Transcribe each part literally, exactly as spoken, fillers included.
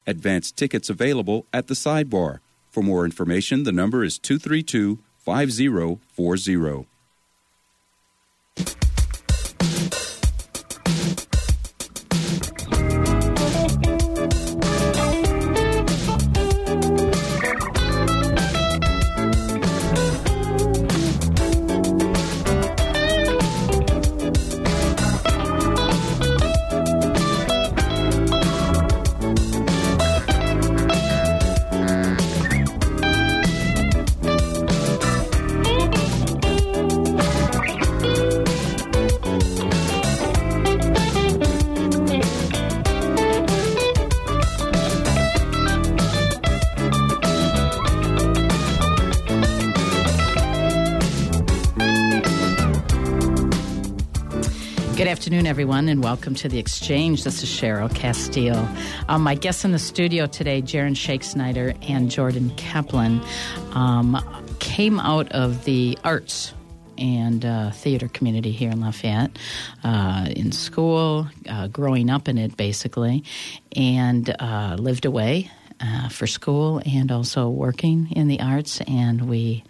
Advanced tickets available at the sidebar. For more information, the number is two three two, five zero four zero. Good afternoon, everyone, and welcome to The Exchange. This is Cheryl Castile. Um, my guests in the studio today, Jaron Shakesnider and Jordan Kaplan, um, came out of the arts and uh, theater community here in Lafayette, uh, in school, uh, growing up in it, basically, and uh, lived away uh, for school and also working in the arts, and we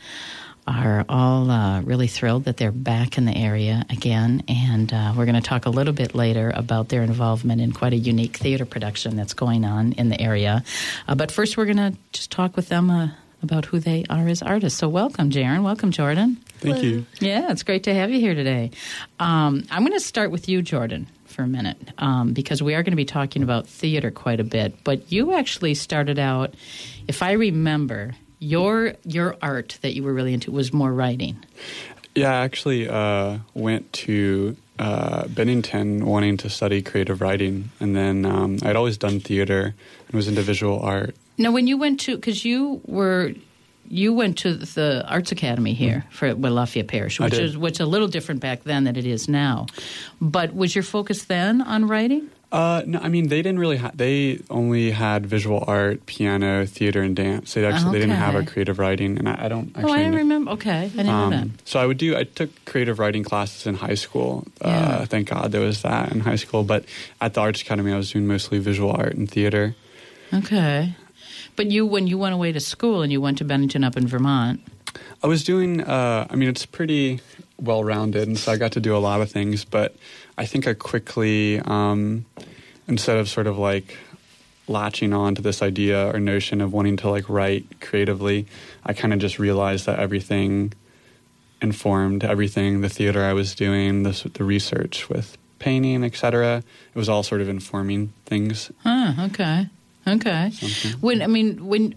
are all uh, really thrilled that they're back in the area again, and uh, we're going to talk a little bit later about their involvement in quite a unique theater production that's going on in the area. Uh, but first, we're going to just talk with them uh, about who they are as artists. So welcome, Jaron. Welcome, Jordan. Thank Hello. you. Yeah, it's great to have you here today. Um, I'm going to start with you, Jordan, for a minute, um, because we are going to be talking about theater quite a bit. But you actually started out, if I remember, Your your art that you were really into was more writing. Yeah, I actually uh, went to uh, Bennington wanting to study creative writing, and then um, I'd always done theater and was into visual art. Now, when you went to, because you were, you went to the Arts Academy here mm-hmm. for well, Lafayette Parish, which is which is a little different back then than it is now. But was your focus then on writing? Uh, no, I mean, they didn't really ha- they only had visual art, piano, theater, and dance. They actually okay. they didn't have a creative writing, and I, I don't actually Oh, I didn't know. remember. Okay, I didn't um, know that. So I would do, I took creative writing classes in high school. Yeah. Uh, thank God there was that in high school. But at the Arts Academy, I was doing mostly visual art and theater. Okay. But you, when you went away to school and you went to Bennington up in Vermont. I was doing, uh, I mean, it's pretty well-rounded, and so I got to do a lot of things, but I think I quickly, um, instead of sort of like latching on to this idea or notion of wanting to like write creatively, I kind of just realized that everything informed everything, the theater I was doing, the, the research with painting, et cetera. It was all sort of informing things. Huh, okay. Okay. Something. When I mean when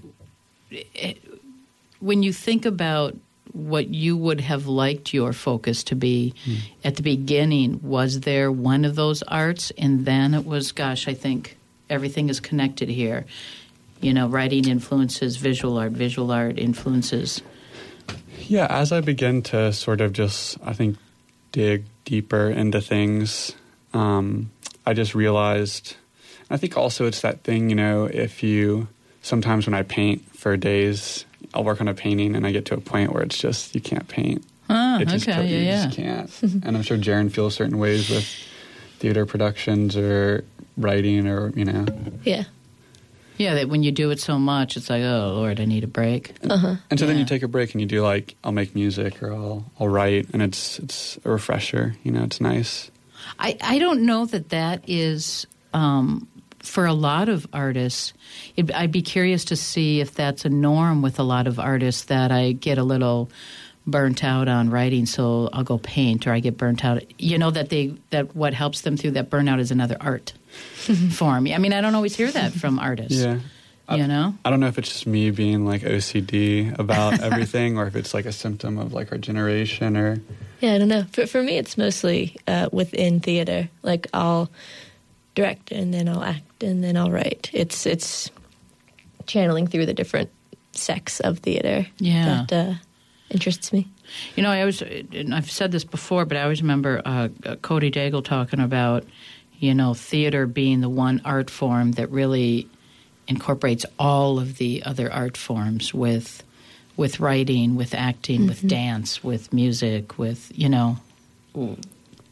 when you think about what you would have liked your focus to be mm. at the beginning, was there one of those arts, and then it was, gosh, I think everything is connected here. You know, writing influences visual art, visual art influences. Yeah, as I began to sort of just, I think, dig deeper into things, um, I just realized. I think also it's that thing, you know, if you, sometimes when I paint for days, I'll work on a painting and I get to a point where it's just, you can't paint. Ah, it just, okay, you yeah, just yeah. can't. And I'm sure Jaron feels certain ways with theater productions or writing or, you know. Yeah. Yeah, that when you do it so much, it's like, oh, Lord, I need a break. Uh-huh. And so yeah. then you take a break and you do like, I'll make music or I'll, I'll write, and it's it's a refresher, you know, it's nice. I, I don't know that that is... Um, for a lot of artists, it, I'd be curious to see if that's a norm with a lot of artists, that I get a little burnt out on writing, so I'll go paint, or I get burnt out. You know, that they that what helps them through that burnout is another art form. I mean, I don't always hear that from artists. Yeah. You know? I don't know if it's just me being like O C D about everything or if it's like a symptom of like our generation or... Yeah, I don't know. For, for me, it's mostly uh, within theater. Like, I'll direct and then I'll act and then I'll write. It's it's channeling through the different sects of theater yeah. that uh, interests me. You know, I always, and I've said this before, but I always remember uh, Cody Daigle talking about, you know, theater being the one art form that really incorporates all of the other art forms with with writing, with acting, mm-hmm. with dance, with music, with, you know,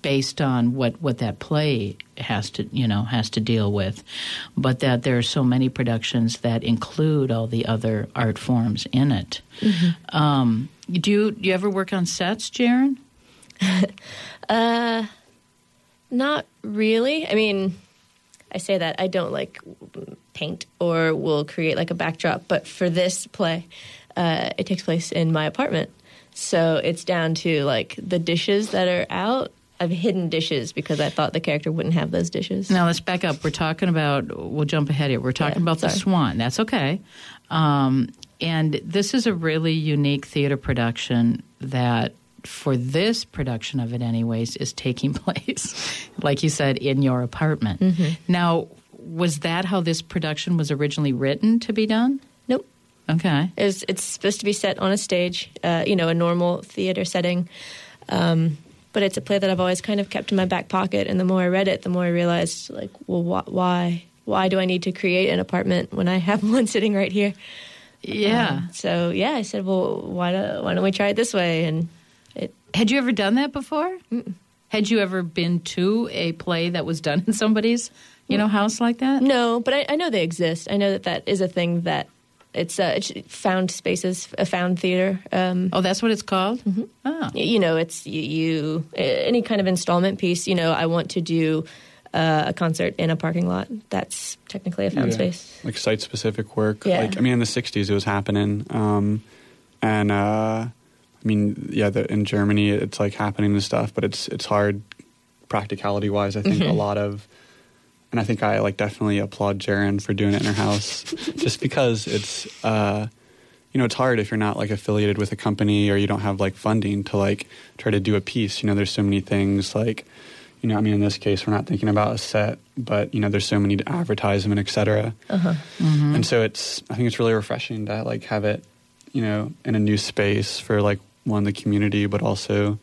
based on what, what that play has to, you know, has to deal with, but that there are so many productions that include all the other art forms in it. Mm-hmm. Um, do you do you ever work on sets, Jaren? uh, not really. I mean, I say that I don't like paint or will create like a backdrop, but for this play, uh, it takes place in my apartment, so it's down to like the dishes that are out. I've hidden dishes because I thought the character wouldn't have those dishes. Now, let's back up. We're talking about, we'll jump ahead here. We're talking yeah, about sorry. The Swan. That's okay. Um, and this is a really unique theater production that, for this production of it anyways, is taking place, like you said, in your apartment. Mm-hmm. Now, was that how this production was originally written to be done? Nope. Okay. It was, it's supposed to be set on a stage, uh, you know, a normal theater setting. Um But it's a play that I've always kind of kept in my back pocket. And the more I read it, the more I realized, like, well, wh- why? Why do I need to create an apartment when I have one sitting right here? Yeah. Um, so, yeah, I said, well, why, do, why don't we try it this way? And it. Had you ever done that before? Mm-mm. Had you ever been to a play that was done in somebody's, you know, house like that? No, but I, I know they exist. I know that that is a thing that It's, uh, it's found spaces, a found theater. Um, oh, that's what it's called? Mm-hmm. Oh. You know, it's you, you, any kind of installment piece. You know, I want to do uh, a concert in a parking lot. That's technically a found yeah. space. Like site-specific work. Yeah. Like, I mean, in the sixties it was happening. Um, and, uh, I mean, yeah, the, in Germany it's, like, happening and stuff, but it's it's hard practicality-wise. I think mm-hmm. a lot of... And I think I, like, definitely applaud Jaren for doing it in her house just because it's, uh, you know, it's hard if you're not, like, affiliated with a company or you don't have, like, funding to, like, try to do a piece. You know, there's so many things, like, you know, I mean, in this case, we're not thinking about a set, but, you know, there's so many to advertisement, et cetera. Uh-huh. Mm-hmm. And so it's, I think it's really refreshing to, like, have it, you know, in a new space for, like, one, the community, but also...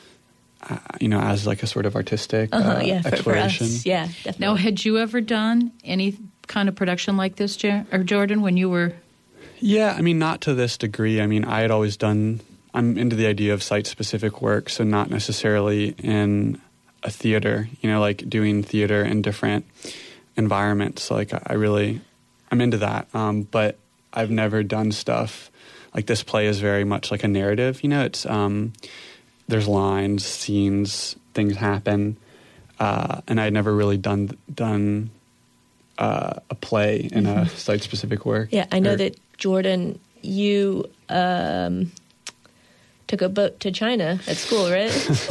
Uh, you know, as like a sort of artistic uh-huh, uh, yeah, for, exploration. For us. Yeah, definitely. Now, had you ever done any kind of production like this, Jer- or Jordan, when you were... Yeah, I mean, not to this degree. I mean, I had always done... I'm into the idea of site-specific work, so not necessarily in a theater, you know, like doing theater in different environments. Like, I really... I'm into that. Um, but I've never done stuff... Like, this play is very much like a narrative, you know? It's... Um, There's lines, scenes, things happen, uh, and I had never really done done uh, a play in mm-hmm. a site-specific work. Yeah, I know or, that, Jordan, you um, took a boat to China at school, right?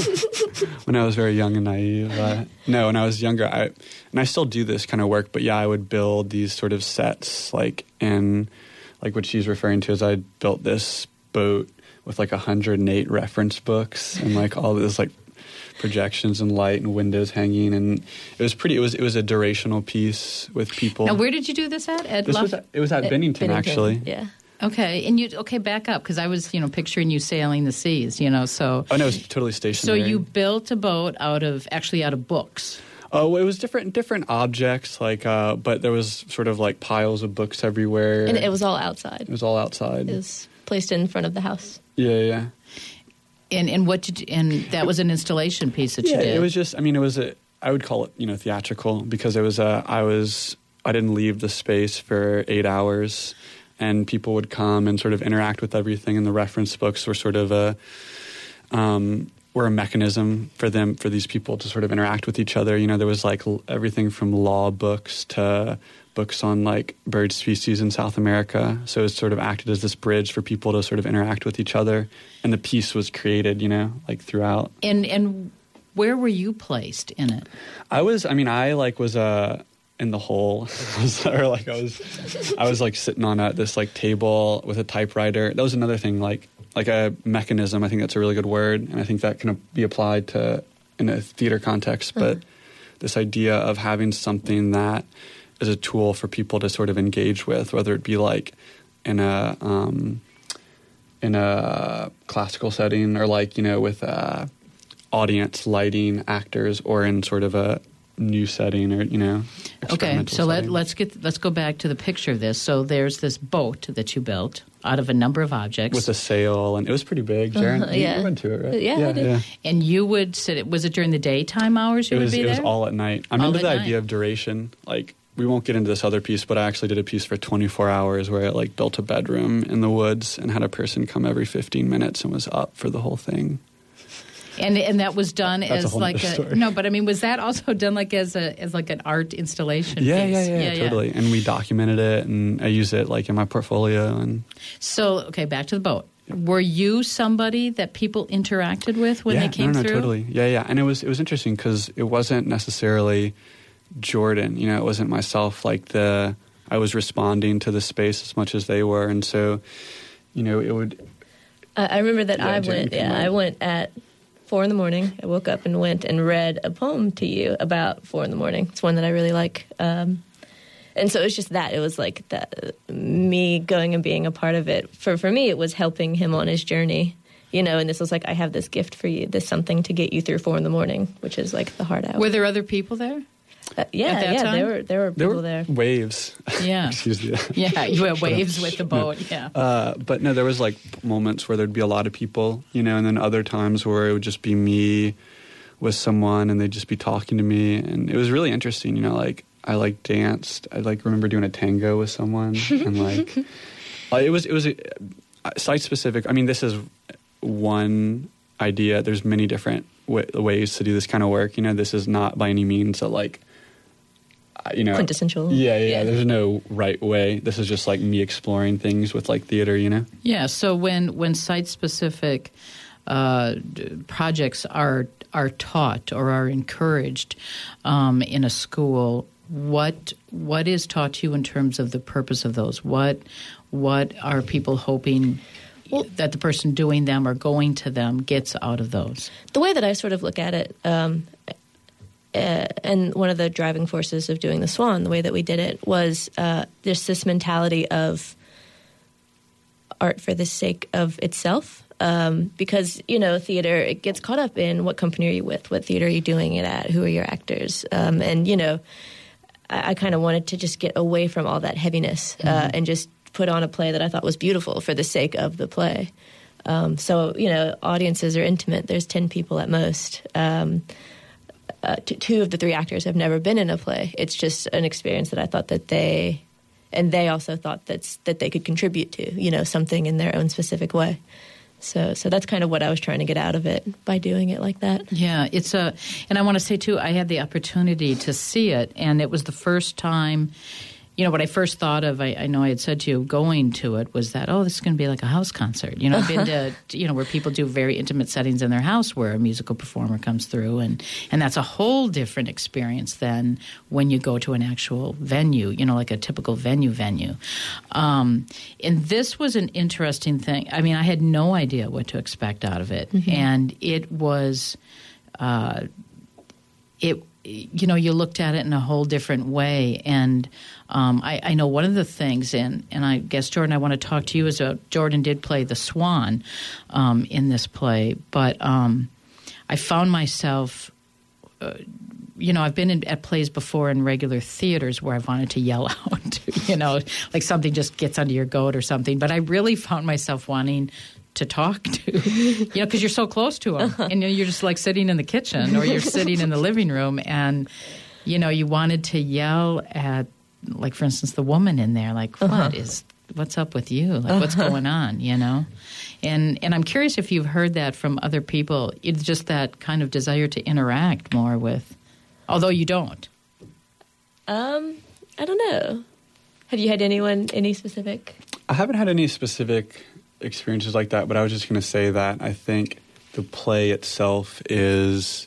When I was very young and naive. Uh, no, when I was younger, I and I still do this kind of work, but yeah, I would build these sort of sets, like in, like what she's referring to as I built this boat with like one hundred eight reference books and like all this like projections and light and windows hanging, and it was pretty. It was it was a durational piece with people. Now, where did you do this at? At this La- was at, it was at, at Bennington, Bennington, actually. Yeah. Okay, and you okay? Back up, because I was you know picturing you sailing the seas. You know, so oh no, it was totally stationary. So you built a boat out of actually out of books. Oh, it was different different objects, like, uh, but there was sort of like piles of books everywhere, and it was all outside. It was all outside. It was placed in front of the house. Yeah, yeah. And and what did you, and that was an installation piece that yeah, you did. It was just. I mean, it was a. I would call it you know theatrical because it was a. I was. I didn't leave the space for eight hours, and people would come and sort of interact with everything. And the reference books were sort of a. Um, were a mechanism for them for these people to sort of interact with each other. You know, there was like l- everything from law books to books on like bird species in South America. So it sort of acted as this bridge for people to sort of interact with each other. And the piece was created, you know, like throughout. And and where were you placed in it? I was, I mean, I like was uh, in the hole. or like I was, I was like sitting on a, this like table with a typewriter. That was another thing, like like a mechanism. I think that's a really good word. And I think that can be applied to in a theater context. But uh-huh. this idea of having something that is a tool for people to sort of engage with, whether it be like in a um, in a classical setting or like, you know, with uh, audience, lighting, actors, or in sort of a new setting or, you know, Okay, so let, setting. let's get let's go back to the picture of this. So there's this boat that you built out of a number of objects. With a sail, and it was pretty big, Jaren. Uh-huh, You- yeah. You went to it, right? Yeah, I did. yeah. And you would sit, was it during the daytime hours you It would was, be it there? was all at night. I'm All into at the night. idea of duration. Like, we won't get into this other piece, but I actually did a piece for twenty-four hours where I, like, built a bedroom in the woods and had a person come every fifteen minutes and was up for the whole thing. And and that was done That's a as whole like nother a story. no, but I mean, was that also done like as a as like an art installation? Yeah, piece? yeah, yeah, totally. And we documented it, and I use it, like, in my portfolio. And So okay, back to the boat. Were you somebody that people interacted with when yeah, they came no, no, through? totally. Yeah, yeah. And it was it was interesting because it wasn't necessarily Jordan. You know, it wasn't myself. Like the I was responding to the space as much as they were, and so, you know, it would. I I remember that Yeah, I Jen, went. you can Yeah, write. I went at four in the morning. I woke up and went and read a poem to you about four in the morning. It's one that I really like. Um, and so it was just that. It was like that, me going and being a part of it. For for me, it was helping him on his journey. You know, and this was like, I have this gift for you. This something to get you through four in the morning, which is like the hard hour. Were there other people there? Uh, yeah, at that yeah. time? There were there were There people were there. waves. Yeah. Excuse me. Yeah, you had waves with the boat. Yeah. Uh, but no, there was like moments where there'd be a lot of people, you know, and then other times where it would just be me with someone and they'd just be talking to me. And it was really interesting, you know, like I like danced. I like remember doing a tango with someone and like uh, it was, it was a, site specific. I mean, this is one idea. There's many different w- ways to do this kind of work. You know, this is not by any means a like, uh, you know, Quintessential. Yeah, yeah, Yeah. There's no right way. This is just like me exploring things with like theater, you know? Yeah. So when when site specific uh, d- projects are are taught or are encouraged um, in a school, what what is taught to you in terms of the purpose of those? What what are people hoping Well- that the person doing them or going to them gets out of those? The way that I sort of look at it, um, uh, and one of the driving forces of doing the Swan, the way that we did it, was uh, just this mentality of art for the sake of itself. Um, because, you know, theater, it gets caught up in what company are you with, what theater are you doing it at, who are your actors. Um, and, you know, I, I kind of wanted to just get away from all that heaviness uh, Mm-hmm. and just put on a play that I thought was beautiful for the sake of the play. Um, so, you know, audiences are intimate. There's ten people at most. Um, uh, t- two of the three actors have never been in a play. It's just an experience that I thought that they, and they also thought that's, that they could contribute to, you know, something in their own specific way. So, so that's kind of what I was trying to get out of it by doing it like that. Yeah, it's a, and I want to say too, I had the opportunity to see it, and it was the first time. You know, what I first thought of, I, I know I had said to you, going to it was that, oh, this is going to be like a house concert. You know, I've been to, you know, where people do very intimate settings in their house where a musical performer comes through. And, and that's a whole different experience than when you go to an actual venue, you know, like a typical venue venue. Um, and this was an interesting thing. I mean, I had no idea what to expect out of it. Mm-hmm. And it was, uh, it you know, you looked at it in a whole different way. And um, I, I know one of the things, and, and I guess, Jordan, I want to talk to you as a, Jordan did play the Swan um, in this play, but um, I found myself, uh, you know, I've been in, at plays before in regular theaters where I've wanted to yell out, you know, like something just gets under your goat or something. But I really found myself wanting to talk to, you know, because you're so close to them. And you know, you're just like sitting in the kitchen or you're sitting in the living room and, you know, you wanted to yell at, like, for instance, the woman in there, like, what uh-huh. is, what's up with you? Like, uh-huh. what's going on, you know? And and I'm curious if you've heard that from other people. It's just that kind of desire to interact more with, although you don't. Um, I don't know. Have you had anyone, any specific? I haven't had any specific experiences like that, but I was just going to say that I think the play itself is,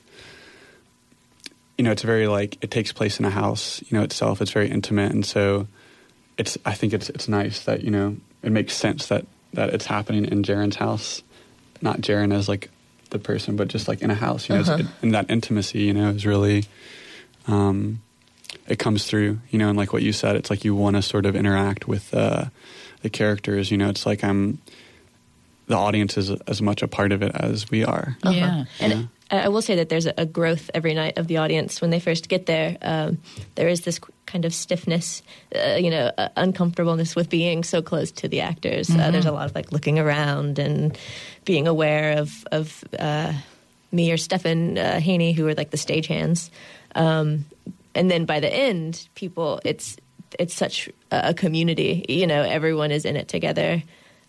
you know, it's very like, it takes place in a house, you know, itself. It's very intimate. And so it's, I think it's, it's nice that, you know, it makes sense that, that it's happening in Jaren's house, not Jaren as like the person, but just like in a house, you know, uh-huh. it's, it, and that intimacy, you know, is really, um, it comes through, you know, and like what you said, it's like you want to sort of interact with, uh, the characters, you know, it's like I'm, the audience is as much a part of it as we are. Uh-huh. Yeah. And yeah. It, I will say that there's a, a growth every night of the audience when they first get there. Um, there is this kind of stiffness, uh, you know, uh, uncomfortableness with being so close to the actors. Mm-hmm. Uh, there's a lot of like looking around and being aware of of uh, me or Stefan uh, Haney, who are like the stagehands. Um, and then by the end, people, it's it's such a community. You know, everyone is in it together.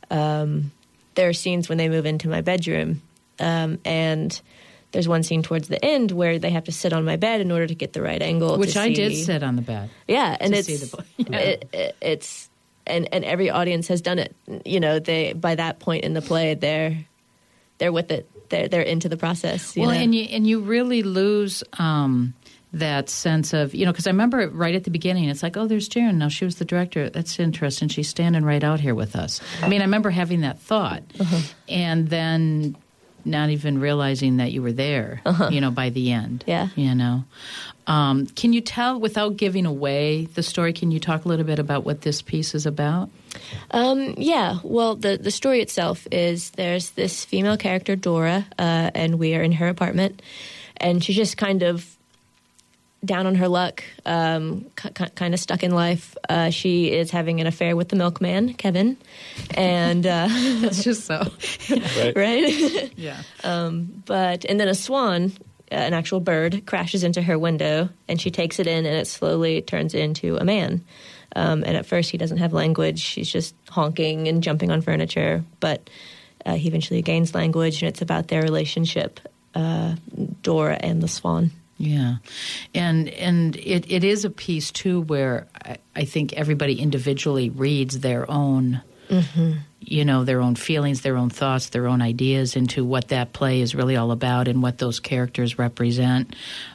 Um, there are scenes when they move into my bedroom, um, and there's one scene towards the end where they have to sit on my bed in order to get the right angle. Which to I see. did sit on the bed. Yeah, and to it's see the, yeah. it, it, it's and and every audience has done it. You know, they by that point in the play, they're they're with it. They're they're into the process. You well, know? and you and you really lose um, that sense of, you know, because I remember right at the beginning, it's like, oh, there's Jaren. Now she was the director. That's interesting. She's standing right out here with us. I mean, I remember having that thought, uh-huh. and then not even realizing that you were there, uh-huh. you know, by the end. Yeah. You know. Um, can you tell, without giving away the story, can you talk a little bit about what this piece is about? Um, yeah. Well, the, the story itself is there's this female character, Dora, uh, and we are in her apartment, and she's just kind of down on her luck, um, c- c- kind of stuck in life. Uh, she is having an affair with the milkman, Kevin, and uh, that's just so right. right. Yeah. Um, but and then a swan, uh, an actual bird, crashes into her window, and she takes it in, and it slowly turns into a man. Um, and at first, he doesn't have language; he's just honking and jumping on furniture. But uh, he eventually gains language, and it's about their relationship, uh, Dora and the swan. Yeah, and and it, it is a piece, too, where I, I think everybody individually reads their own, mm-hmm. you know, their own feelings, their own thoughts, their own ideas into what that play is really all about and what those characters represent.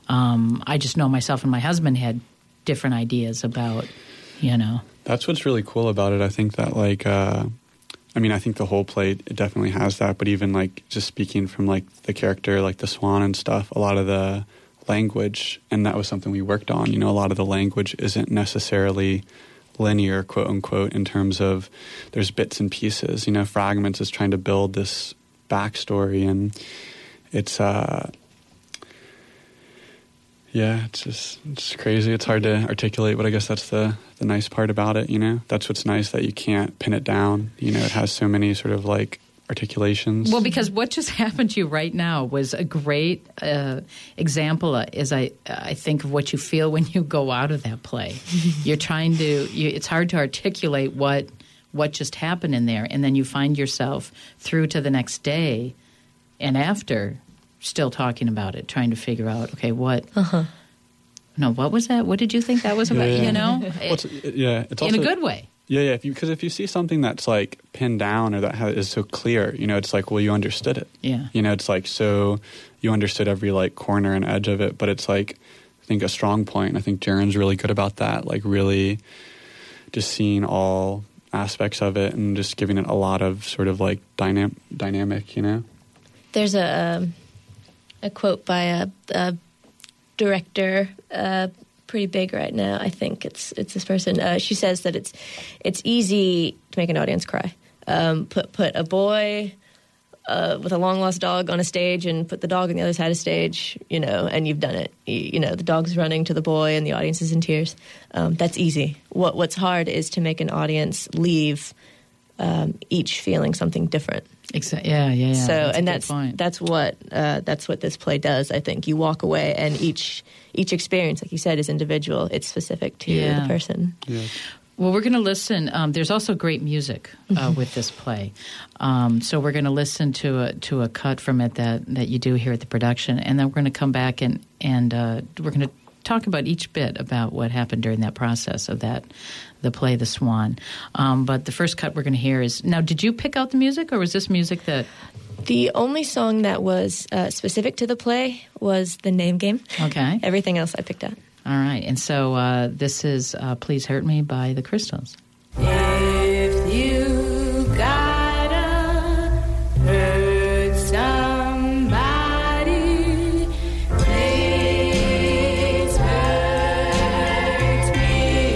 Um, I just know myself and my husband had different ideas about, you know. That's what's really cool about it. I think that, like, uh, I mean, I think the whole play it definitely has that, but even, like, just speaking from, like, the character, like the swan and stuff, a lot of the language, and that was something we worked on. You know, a lot of the language isn't necessarily linear, quote unquote, in terms of there's bits and pieces. You know, Fragments is trying to build this backstory, and it's uh, yeah, it's just it's crazy. It's hard to articulate, but I guess that's the the nice part about it. You know, that's what's nice, that you can't pin it down. You know, it has so many sort of like articulations. Well, because what just happened to you right now was a great uh, example, uh, as I I think, of what you feel when you go out of that play. You're trying to, you, it's hard to articulate what what just happened in there, and then you find yourself through to the next day and after still talking about it, trying to figure out, okay, what, uh-huh. no, what was that? What did you think that was about? Yeah, yeah. You know? Well, it's, yeah, it's also, in a good way. Yeah, yeah. If you because if you see something that's like pinned down or that ha- is so clear, you know, it's like, well, you understood it. Yeah. You know, it's like, so you understood every like corner and edge of it. But it's like, I think a strong point. And I think Jaren's really good about that. Like really, just seeing all aspects of it and just giving it a lot of sort of like dynam- dynamic. You know. There's a um, a quote by a, a director. Uh, pretty big right now. I think it's it's this person. Uh, she says that it's it's easy to make an audience cry. Um, put put a boy uh, with a long lost dog on a stage and put the dog on the other side of stage, you know, and you've done it. You, you know, the dog's running to the boy and the audience is in tears. Um, that's easy. What what's hard is to make an audience leave um, each feeling something different. Exactly. Yeah, yeah, yeah. So, that's and that's point. that's what uh, that's what this play does. I think you walk away, and each each experience, like you said, is individual. It's specific to yeah. the person. Yeah. Well, we're going to listen. Um, there's also great music uh, mm-hmm. with this play, um, so we're going to listen to a to a cut from it that, that you do here at the production, and then we're going to come back and and uh, we're going to talk about each bit about what happened during that process of that. The play, The Swan. Um, but the first cut we're going to hear is... Now, did you pick out the music, or was this music that... The only song that was uh, specific to the play was the name game. Okay. Everything else I picked out. All right. And so uh, this is uh, Please Hurt Me by the Crystals. If you gotta hurt somebody, please hurt me.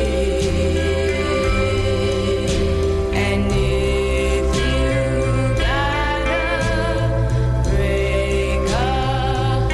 And if you gotta break a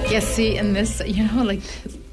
Yeah, see, in this, you know, like...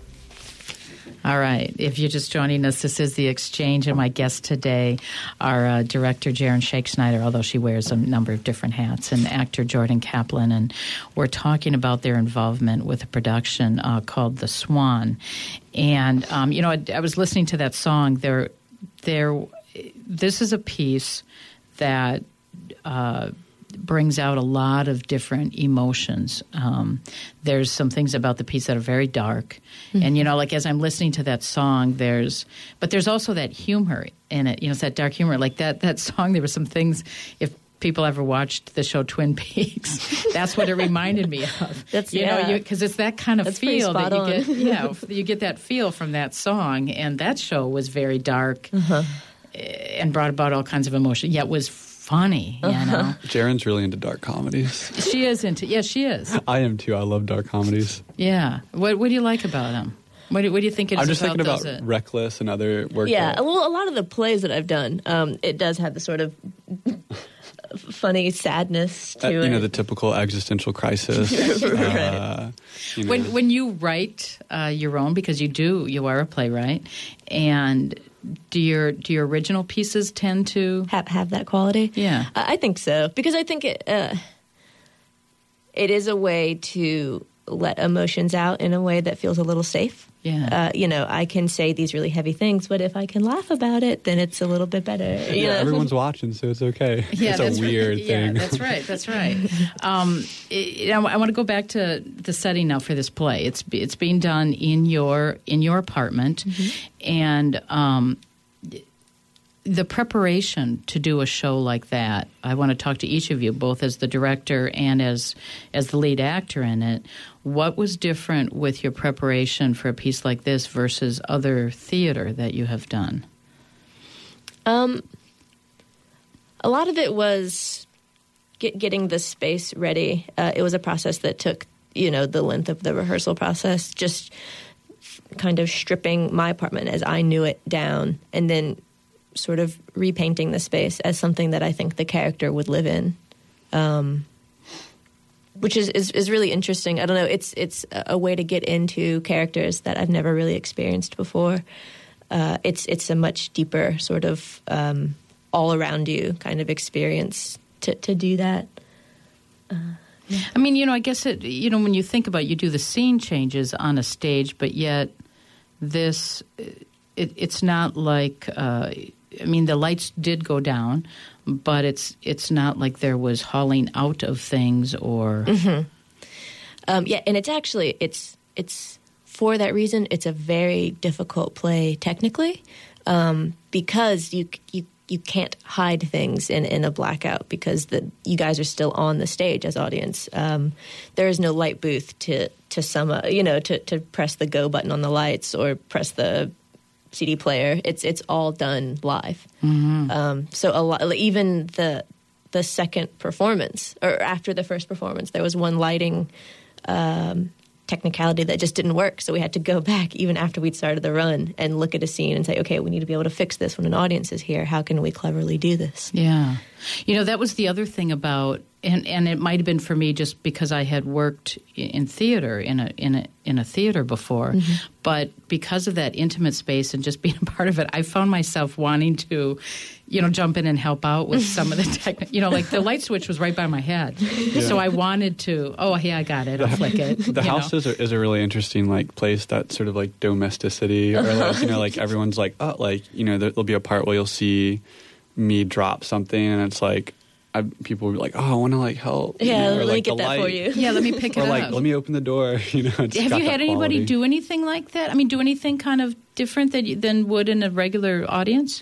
All right. If you're just joining us, this is The Exchange, and my guest today, our uh, director, Jaren Shakesnyder, although she wears a number of different hats, and actor Jordan Kaplan, and we're talking about their involvement with a production uh, called The Swan. And, um, you know, I, I was listening to that song. There, there. This is a piece that... Uh, brings out a lot of different emotions. Um, there's some things about the piece that are very dark. Mm-hmm. And, you know, like as I'm listening to that song, there's, but there's also that humor in it. You know, it's that dark humor. Like that, that song, there were some things, if people ever watched the show Twin Peaks, that's what it reminded me of. That's, you yeah. know, because it's that kind of that's feel that you on. get. Yeah, you get that feel from that song. And that show was very dark uh-huh. and brought about all kinds of emotion, yet was funny, you uh-huh. know. Jaren's really into dark comedies. She is into, yeah, she is. I am too. I love dark comedies. Yeah. What What do you like about them? What do, what do you think it is I'm just about thinking about those, uh, Reckless and other work. Yeah, that- well, a lot of the plays that I've done, um, it does have the sort of funny sadness to uh, it. You know, the typical existential crisis. Right. uh, you know. When when you write uh, your own, because you do, you are a playwright, and do your do your original pieces tend to have have that quality? Yeah, I, I think so, because I think it uh, it is a way to let emotions out in a way that feels a little safe. Yeah, uh, you know, I can say these really heavy things, but if I can laugh about it, then it's a little bit better. You Yeah, know? everyone's watching, so it's okay. yeah, it's that's a weird right. thing. Yeah, that's right. That's right. Um, it, I, I want to go back to the setting now for this play. It's it's being done in your in your apartment, mm-hmm. and um, the preparation to do a show like that. I want to talk to each of you, both as the director and as as the lead actor in it. What was different with your preparation for a piece like this versus other theater that you have done? Um, a lot of it was get, getting the space ready. Uh, it was a process that took, you know, the length of the rehearsal process, just kind of stripping my apartment as I knew it down, and then sort of repainting the space as something that I think the character would live in. Um Which is, is, is really interesting. I don't know. It's it's a way to get into characters that I've never really experienced before. Uh, it's it's a much deeper sort of um, all around you kind of experience to to do that. Uh, yeah. I mean, you know, I guess it. You know, when you think about it, you do the scene changes on a stage, but yet this, it, it's not like. Uh, I mean, the lights did go down, but it's it's not like there was hauling out of things or. Mm-hmm. Um, yeah, and it's actually it's it's for that reason it's a very difficult play technically, um, because you you you can't hide things in, in a blackout because the you guys are still on the stage as audience. Um, there is no light booth to to sum up, you know, to to press the go button on the lights or press the C D player. It's it's all done live. Mm-hmm. Um, so a lot, even the the second performance or after the first performance, there was one lighting um, technicality that just didn't work. So we had to go back even after we'd started the run and look at a scene and say, okay, we need to be able to fix this when an audience is here. How can we cleverly do this? Yeah, you know, that was the other thing about. And and it might have been for me just because I had worked in theater in a in a in a theater before, mm-hmm. but because of that intimate space and just being a part of it, I found myself wanting to, you know, jump in and help out with some of the tech. You know, like the light switch was right by my head, yeah. So I wanted to. Oh, hey, I got it. I'll flick it. The house is a, is a really interesting like place that sort of like domesticity, or like, you know, like everyone's like, oh, like you know, there, there'll be a part where you'll see me drop something, and it's like. I, people will be like, oh, I want to like help. Yeah, you know, or, let me like, get that light. for you. Yeah, let me pick it or up. like, let me open the door. You know, it's have got you had that anybody quality. do anything like that? I mean, do anything kind of different that you, than would in a regular audience?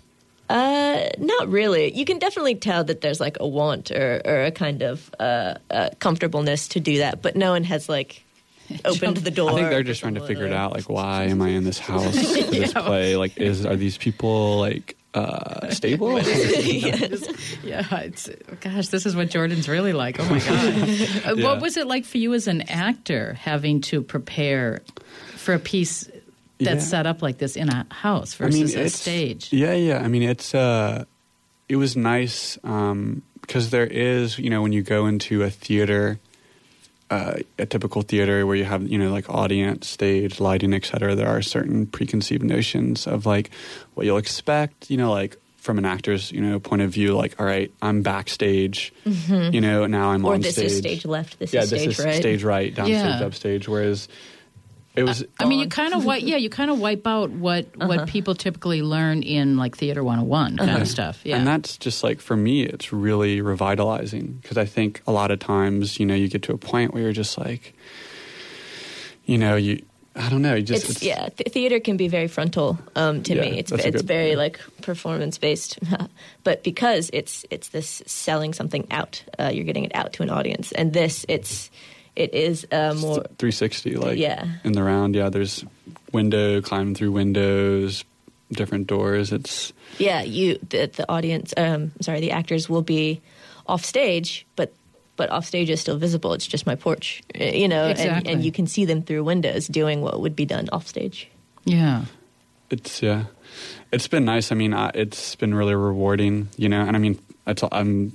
Uh, not really. You can definitely tell that there's like a want or, or a kind of uh, uh, comfortableness to do that, but no one has like opened the door. I think they're just trying to figure it out. Like, why am I in this house for this Yeah. play? Like, is are these people like uh, stable? Yes. Yeah, it's gosh, this is what Jordan's really like. Oh my god, uh, Yeah. what was it like for you as an actor having to prepare for a piece that's Yeah. set up like this in a house versus a it's- stage? Yeah, yeah. I mean, it's uh, it was nice because um, there is, you know, when you go into a theater, uh, a typical theater where you have, you know, like audience, stage, lighting, et cetera, there are certain preconceived notions of like what you'll expect, you know, like from an actor's, you know, point of view, like, all right, I'm backstage, mm-hmm. you know, now I'm or on this stage. Or this is stage left, this yeah, is stage this is right. stage right, downstage, Yeah. upstage, whereas it was... I, I mean, you kind of wipe, yeah, you kind of wipe out what, uh-huh. what people typically learn in like Theater one oh one kind uh-huh. of stuff. Yeah. And that's just like, for me, it's really revitalizing because I think a lot of times, you know, you get to a point where you're just like, you know, you... I don't know. You just, it's, it's, yeah, th- theater can be very frontal um, to Yeah, me. It's that's a it's good- very yeah. like performance based, but because it's it's this selling something out, uh, you're getting it out to an audience, and this it's it is uh, more three sixty, like Yeah. in the round. Yeah, there's window, climbing through windows, different doors. It's yeah. You the the audience, um, sorry, the actors will be off stage, but. But off stage is still visible. It's just my porch, uh, you know, and, Exactly. and you can see them through windows doing what would be done off stage. yeah. it's yeah, it's been nice. I mean, I, it's been really rewarding, you know. And I mean, it's, I'm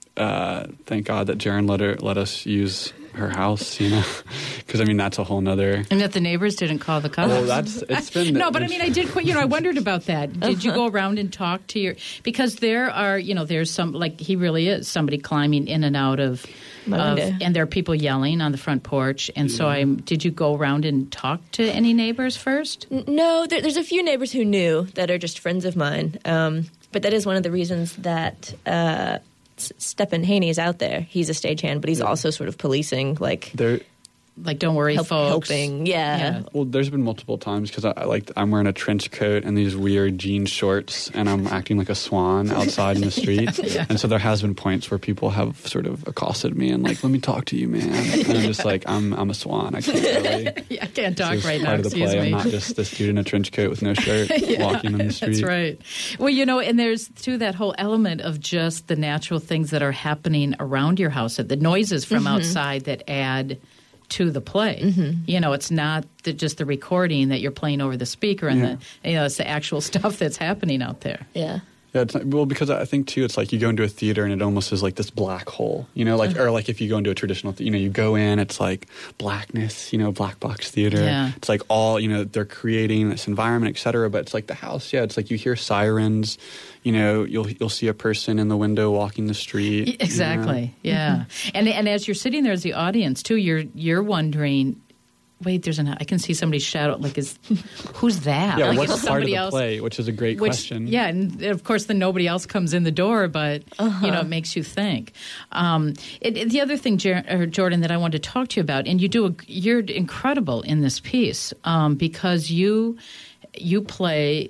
uh, thank God that Jaren let her let us use her house, you know, because I mean that's a whole nother. And that the neighbors didn't call the cops. Well, that's it's been No, but I mean, I did. You know, I wondered about that. Did you go around and talk to your? Because there are, you know, there's some like he really is somebody climbing in and out of, My of window. and there are people yelling on the front porch. And so I did. You go around and talk to any neighbors first? N- No, there, there's a few neighbors who knew that are just friends of mine. Um, but that is one of the reasons that uh, S- Stephen Haney is out there. He's a stagehand, but he's also sort of policing, like There, Like, don't worry, help, folks. helping. Yeah. Yeah. well, there's been multiple times because I, I like I'm wearing a trench coat and these weird jean shorts, and I'm acting like a swan outside in the street. Yeah. And so there has been points where people have sort of accosted me and like, "Let me talk to you, man." And I'm just like, "I'm I'm a swan. I can't really." Yeah, I can't talk This is right now. part of the Excuse play. me. I'm not just this dude in a trench coat with no shirt walking on the street. That's right. Well, you know, and there's too that whole element of just the natural things that are happening around your house, the noises from Mm-hmm. outside that add to the play. Mm-hmm. You know, it's not the, just the recording that you're playing over the speaker, and Yeah. the you know, it's the actual stuff that's happening out there. Yeah. Yeah, it's not, well, because I think too, it's like you go into a theater and it almost is like this black hole, you know, like or like if you go into a traditional, th- you know, you go in, it's like blackness, you know, black box theater. Yeah. It's like all, you know, they're creating this environment, et cetera. But it's like the house, yeah, it's like you hear sirens, you know, you'll you'll see a person in the window walking the street. you know. Exactly. Yeah. And and as you're sitting there as the audience too, you're you're wondering. Wait, there's an. I can see somebody's shadow. Like, is who's that? Yeah, like, what's it's part of somebody the else. play, which is a great Which, question. Yeah, and of course, then nobody else comes in the door, but Uh-huh. you know, it makes you think. Um, it, it- the other thing, Jer- or Jordan, that I wanted to talk to you about, and you do, a, you're incredible in this piece um, because you you play.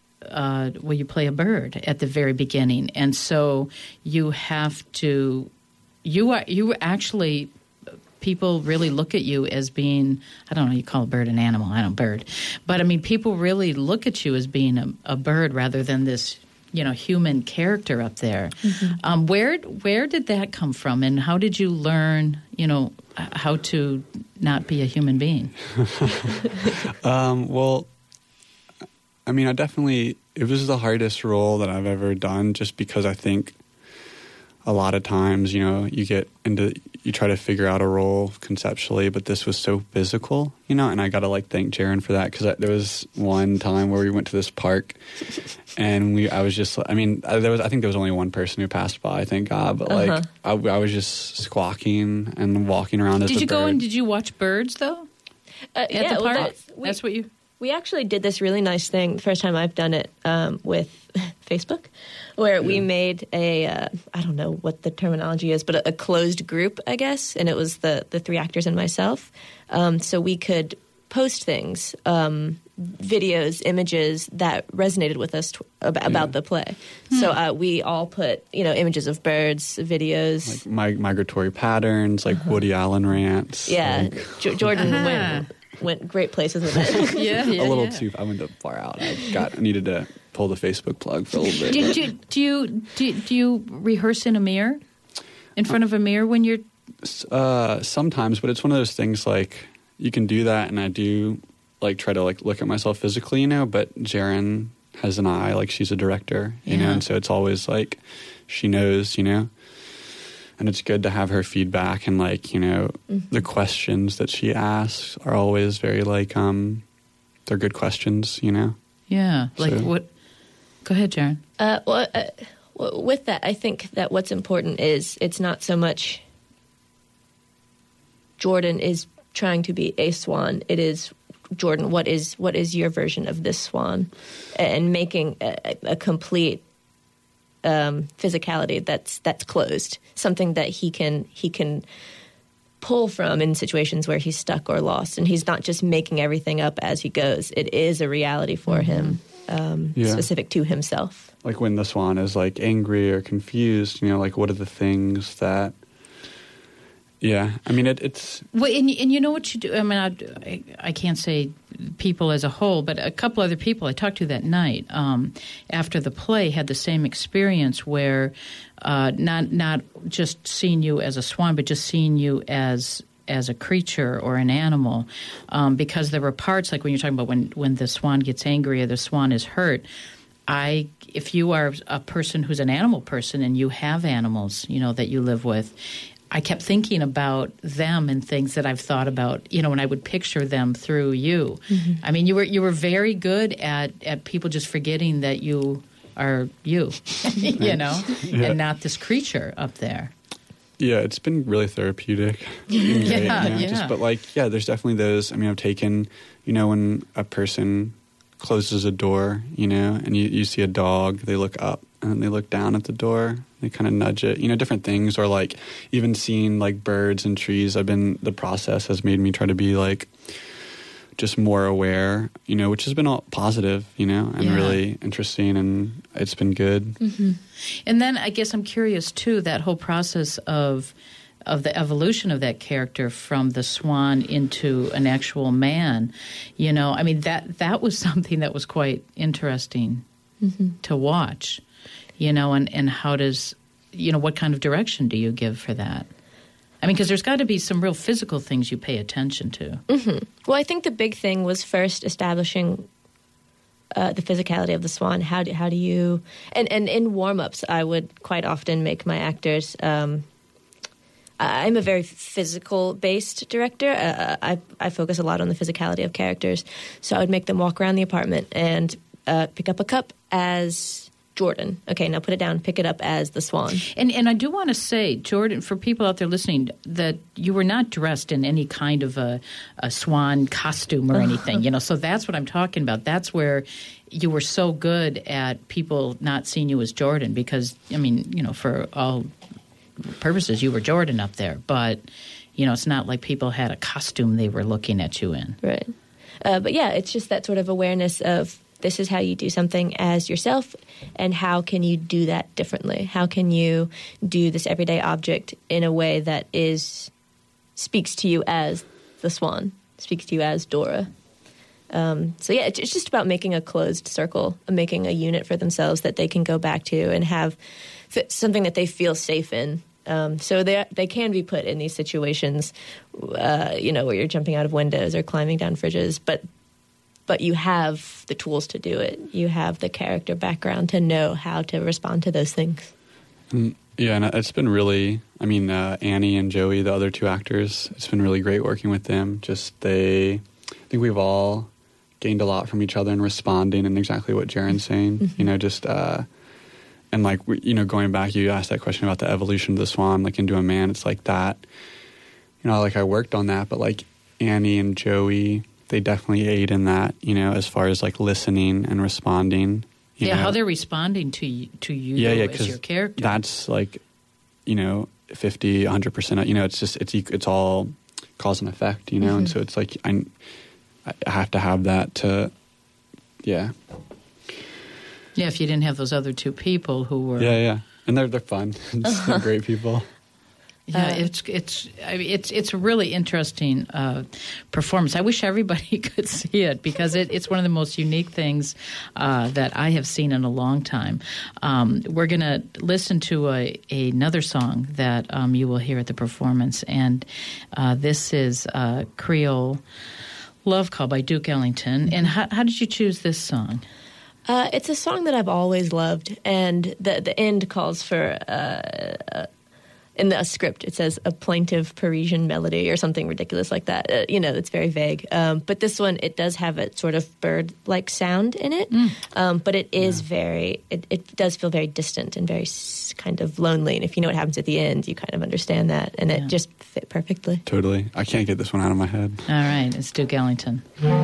Uh, well, you play a bird at the very beginning, and so you have to. You are you actually. People really look at you as being, I don't know, you call a bird an animal, I don't bird. But, I mean, people really look at you as being a, a bird rather than this, you know, human character up there. Mm-hmm. Um, where where did that come from, and how did you learn, you know, h- how to not be a human being? Um, well, I mean, I definitely, it was the hardest role that I've ever done just because I think a lot of times, you know, you get into, you try to figure out a role conceptually, but this was so physical, you know, and I got to like thank Jaren for that because there was one time where we went to this park and we, I was just, I mean, I- there was, I think there was only one person who passed by, thank God, but like Uh-huh. I, I was just squawking and walking around as Did a you go bird. and did you watch birds, though, Uh, at yeah, the well, park? that's, we, That's what you... we actually did this really nice thing the first time I've done it um, with Facebook, where we made a uh, I don't know what the terminology is, but a, a closed group, I guess, and it was the the three actors and myself, um, so we could post things, um, videos, images that resonated with us t- about, about the play. So uh, we all put you know images of birds, videos. like mig- migratory patterns, like Woody Allen rants. yeah, like, J- Jordan Uh-huh. went went great places with it. Yeah, yeah, a little yeah. too. I went too far out. I got I needed to pull the Facebook plug for a little bit. Did you, do you do, do you rehearse in a mirror, in front of a mirror when you're... Uh, sometimes, but it's one of those things like you can do that, and I do like try to like look at myself physically, you know. But Jaren has an eye, like she's a director, you know, Yeah. and so it's always like she knows, you know. and it's good to have her feedback, and like, you know, mm-hmm. the questions that she asks are always very like um they're good questions, you know. Yeah, like so. what? Go ahead, Jaren. Uh, well, uh, well, with that, I think that what's important is it's not so much Jordan is trying to be a swan. It is, Jordan, what is what is your version of this swan, and making a, a complete um, physicality that's that's closed, something that he can he can pull from in situations where he's stuck or lost, and he's not just making everything up as he goes. It is a reality for mm-hmm. him, um, yeah. specific to himself. Like when the swan is like angry or confused, you know, like what are the things that. Yeah, I mean, it, it's... Well, and, and you know what you do? I mean, I, I can't say people as a whole, but a couple other people I talked to that night um, after the play had the same experience where uh, not not just seeing you as a swan, but just seeing you as as a creature or an animal, um, because there were parts, like when you're talking about when, when the swan gets angry or the swan is hurt, I, if you are a person who's an animal person and you have animals, you know, that you live with, I kept thinking about them and things that I've thought about, you know, when I would picture them through you. Mm-hmm. I mean, you were you were very good at, at people just forgetting that you are you, you know, yeah. and not this creature up there. Yeah, it's been really therapeutic. yeah, great, you know? yeah. Just, but like, yeah, there's definitely those. I mean, I've taken, you know, when a person closes a door, you know, and you, you see a dog, they look up and then they look down at the door. They kind of nudge it, you know, different things, or like even seeing like birds and trees. I've been, the process has made me try to be like just more aware, you know, which has been all positive, you know, and yeah. really interesting, and it's been good. Mm-hmm. And then I guess I'm curious too, that whole process of of the evolution of that character from the swan into an actual man, you know, I mean, that that was something that was quite interesting mm-hmm. to watch. You know, and, and how does, you know, what kind of direction do you give for that? I mean, because there's got to be some real physical things you pay attention to. Mm-hmm. Well, I think the big thing was first establishing uh, the physicality of the swan. How do, how do you... And, and in warm-ups, I would quite often make my actors... Um, I'm a very physical-based director. Uh, I, I focus a lot on the physicality of characters. So I would make them walk around the apartment and uh, pick up a cup as... Jordan. Okay, now put it down, pick it up as the swan. And and I do want to say, Jordan, for people out there listening, that you were not dressed in any kind of a, a swan costume or anything, you know, so that's what I'm talking about. That's where you were so good at people not seeing you as Jordan, because, I mean, you know, for all purposes, you were Jordan up there, but, you know, it's not like people had a costume they were looking at you in. Right. Uh, but yeah, it's just that sort of awareness of this is how you do something as yourself, and how can you do that differently? How can you do this everyday object in a way that is speaks to you as the swan, speaks to you as Dora? Um, so yeah, it's, it's just about making a closed circle, making a unit for themselves that they can go back to and have something that they feel safe in. Um, so they they can be put in these situations, uh, you know, where you're jumping out of windows or climbing down fridges, but but you have the tools to do it. You have the character background to know how to respond to those things. Mm, yeah, and it's been really, I mean, uh, Annie and Joey, the other two actors, it's been really great working with them. Just they, I think we've all gained a lot from each other in responding, and exactly what Jaren's saying. Mm-hmm. You know, just, uh, and like, you know, going back, you asked that question about the evolution of the swan, like into a man. It's like that, you know, like I worked on that, but like Annie and Joey, they definitely aid in that, you know, as far as like listening and responding. You yeah, know. how they're responding to you, to you yeah, yeah, as your character. That's like, you know, fifty, one hundred percent. You know, it's just, it's it's all cause and effect, you know, mm-hmm. and so it's like I, I have to have that to, yeah. Yeah, if you didn't have those other two people who were... Yeah, yeah, and they're, they're fun. They're great people. Yeah, it's it's I mean, it's it's a really interesting uh, performance. I wish everybody could see it, because it, it's one of the most unique things uh, that I have seen in a long time. Um, we're going to listen to a, another song that um, you will hear at the performance, and uh, this is uh, Creole Love Call by Duke Ellington. And how, how did you choose this song? Uh, it's a song that I've always loved, and the the end calls for. Uh, in the script it says a plaintive Parisian melody or something ridiculous like that. Uh, you know, it's very vague. Um, but this one, it does have a sort of bird-like sound in it, mm. um, but it is yeah. very, it, it does feel very distant and very s- kind of lonely. And if you know what happens at the end, you kind of understand that, and yeah. it just fit perfectly. Totally. I can't get this one out of my head. All right, it's Duke Ellington.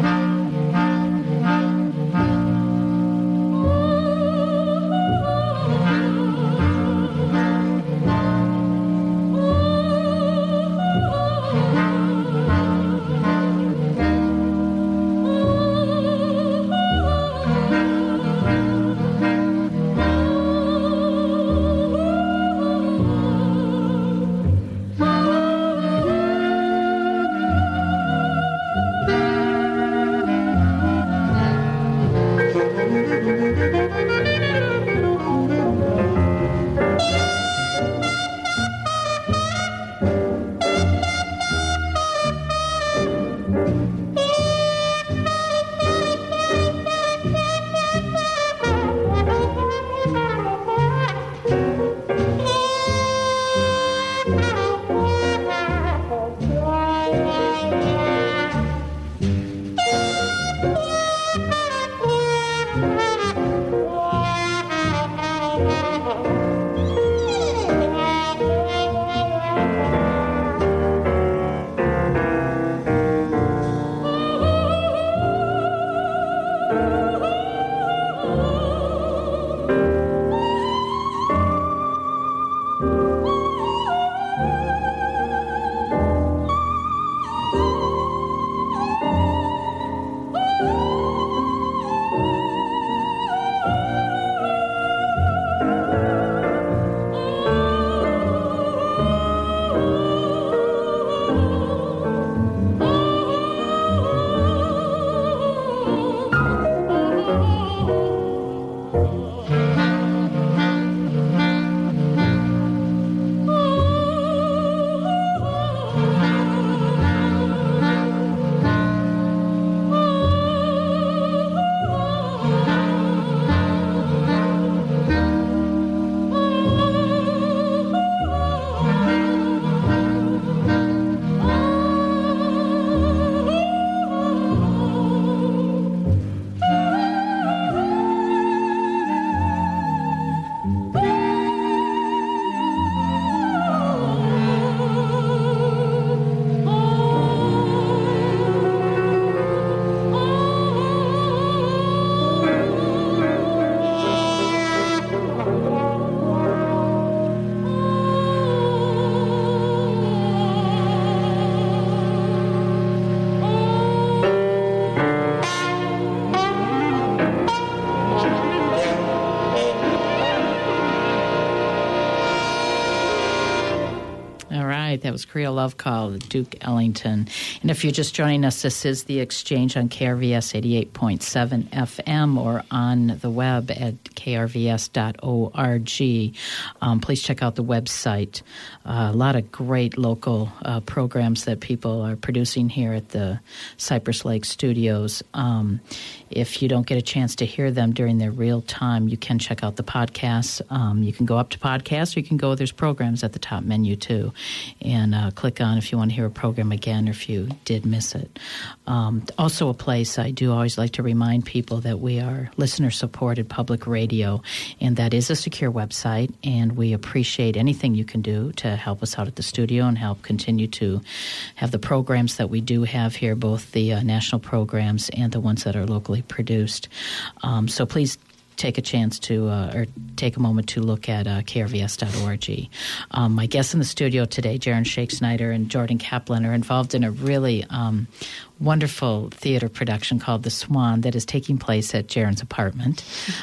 That was Creole Love Call, Duke Ellington. And if you're just joining us, this is The Exchange on K R V S eighty-eight point seven F M or on the web at k r v s dot org. Um, please check out the website. Uh, a lot of great local uh, programs that people are producing here at the Cypress Lake Studios. Um, if you don't get a chance to hear them during their real time, you can check out the podcasts. Um, you can go up to podcasts, or you can go, there's programs at the top menu too, and uh, click on if you want to hear a program again or if you did miss it. Um, also a place I do always like to remind people that we are listener-supported public radio, and that is a secure website, and we appreciate anything you can do to help us out at the studio and help continue to have the programs that we do have here, both the uh, national programs and the ones that are locally produced. Um, so please take a chance to, uh, or take a moment to look at uh, k r v s dot org. Um, my guests in the studio today, Jaron Shake-Snyder and Jordan Kaplan, are involved in a really um, wonderful theater production called The Swan that is taking place at Jaron's apartment.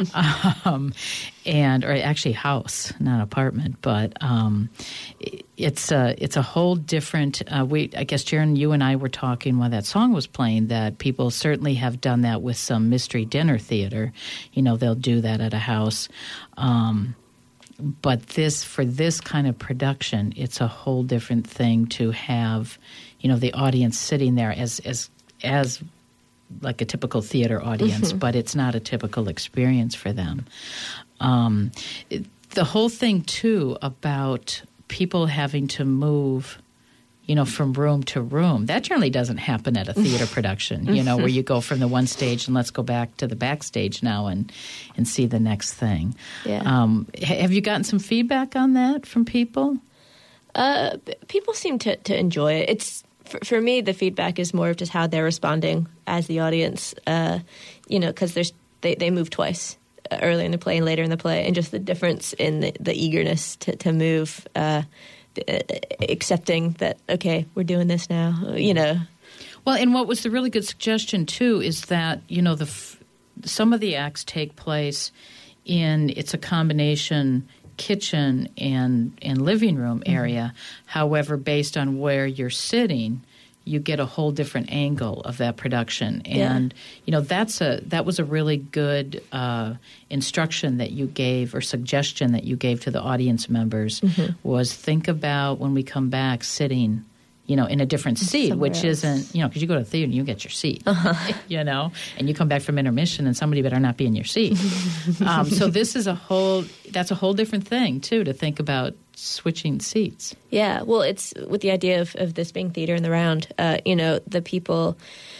um, and, or actually house, not apartment, but um, it's a, it's a whole different, uh, we, I guess, Jaron, you and I were talking while that song was playing that people certainly have done that with some mystery dinner theater. You know, they'll do that at a house. Um, but this, for this kind of production, it's a whole different thing to have, you know, the audience sitting there as as as like a typical theater audience, mm-hmm. but it's not a typical experience for them. Um, it, the whole thing, too, about people having to move, you know, from room to room. That generally doesn't happen at a theater production, you know, where you go from the one stage and let's go back to the backstage now and, and see the next thing. Yeah. Um, ha- have you gotten some feedback on that from people? Uh, b- people seem to, to enjoy it. It's for, for me, the feedback is more of just how they're responding as the audience. Uh, you know, because there's they they move twice, uh, earlier in the play and later in the play, and just the difference in the, the eagerness to to move, uh, the, uh, accepting that okay, we're doing this now. You know. Well, and what was the really good suggestion too is that you know the f- some of the acts take place in it's a combination kitchen and and living room area. Mm-hmm. However, based on where you're sitting, you get a whole different angle of that production. And yeah. you know that's a that was a really good uh, instruction that you gave or suggestion that you gave to the audience members mm-hmm. was think about when we come back sitting, you know, in a different seat, Somewhere which else. Isn't, you know, because you go to the theater and you get your seat, uh-huh. you know, and you come back from intermission and somebody better not be in your seat. um, so this is a whole, that's a whole different thing, too, to think about switching seats. Yeah, well, it's with the idea of, of this being theater in the round, uh, you know, the people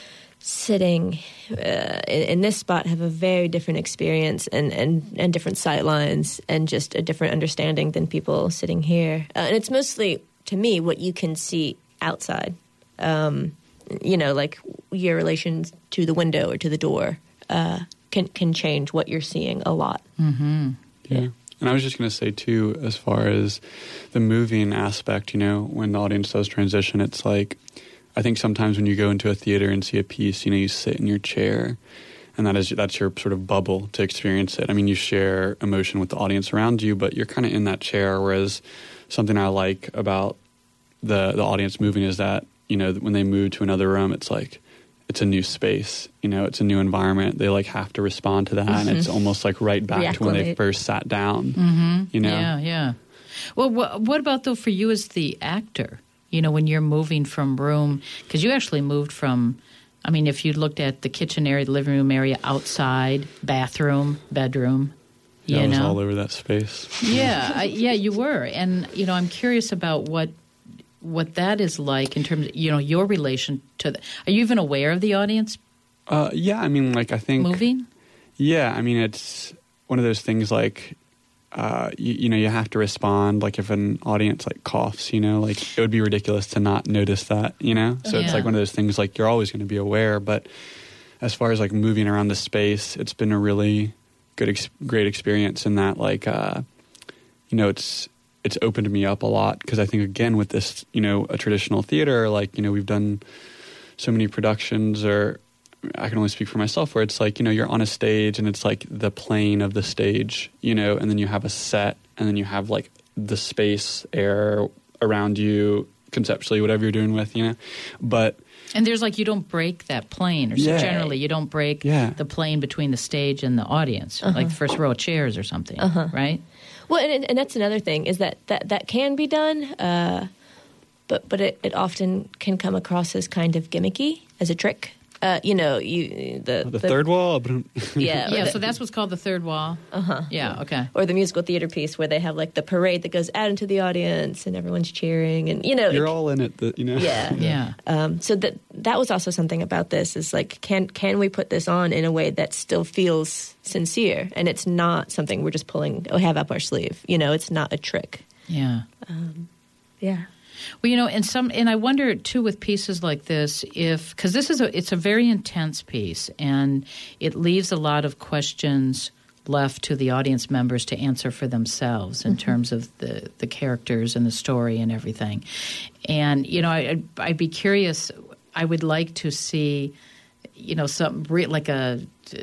sitting uh, in, in this spot have a very different experience and, and, and different sight lines and just a different understanding than people sitting here. Uh, and it's mostly, to me, what you can see outside, um, you know, like your relation to the window or to the door uh, can can change what you're seeing a lot. Mm-hmm. Yeah. yeah. And I was just going to say, too, as far as the moving aspect, you know, when the audience does transition, it's like, I think sometimes when you go into a theater and see a piece, you know, you sit in your chair and that is that's your sort of bubble to experience it. I mean, you share emotion with the audience around you, but you're kind of in that chair, whereas something I like about the the audience moving is that, you know, when they move to another room, it's like it's a new space, you know, it's a new environment. They like have to respond to that, mm-hmm. and it's almost like right back to when they first sat down. Mm-hmm. You know, yeah, yeah. Well, wh- what about though for you as the actor? You know, when you're moving from room, because you actually moved from. I mean, if you looked at the kitchen area, the living room area, outside, bathroom, bedroom. You yeah, I was know? all over that space. Yeah, I, yeah, you were, and you know, I'm curious about what. what that is like in terms of, you know, your relation to the, are you even aware of the audience? Uh, yeah, I mean, like, I think... Moving? Yeah, I mean, it's one of those things like, uh, you, you know, you have to respond. Like, if an audience, like, coughs, you know, like, it would be ridiculous to not notice that, you know? So yeah. It's like one of those things, like, you're always going to be aware. But as far as, like, moving around the space, it's been a really good, ex- great experience in that, like, uh, you know, it's... it's opened me up a lot because I think, again, with this, you know, a traditional theater, like, you know, we've done so many productions, or I can only speak for myself, where it's like, you know, you're on a stage and it's like the plane of the stage, you know, and then you have a set and then you have like the space, air around you, conceptually, whatever you're doing with, you know, but... And there's like, you don't break that plane, or so yeah. generally you don't break yeah. the plane between the stage and the audience, uh-huh. like the first row of chairs or something, uh-huh. right? Well, and, and that's another thing, is that that, that can be done, uh, but but it, it often can come across as kind of gimmicky, as a trick. Uh, you know, you the, the, the third wall. yeah, yeah. The, So that's what's called the third wall. Uh huh. Yeah. Okay. Or the musical theater piece where they have like the parade that goes out into the audience and everyone's cheering, and you know, you're it, all in it. The, you know. Yeah. Yeah. Um, so that that was also something about this, is like, can can we put this on in a way that still feels sincere, and it's not something we're just pulling oh have up our sleeve. You know, it's not a trick. Yeah. Um, yeah. Well, you know, and some, and I wonder too with pieces like this, if because this is a, it's a very intense piece, and it leaves a lot of questions left to the audience members to answer for themselves in mm-hmm. terms of the the characters and the story and everything. And you know, I, I'd, I'd be curious. I would like to see, you know, some re- like a,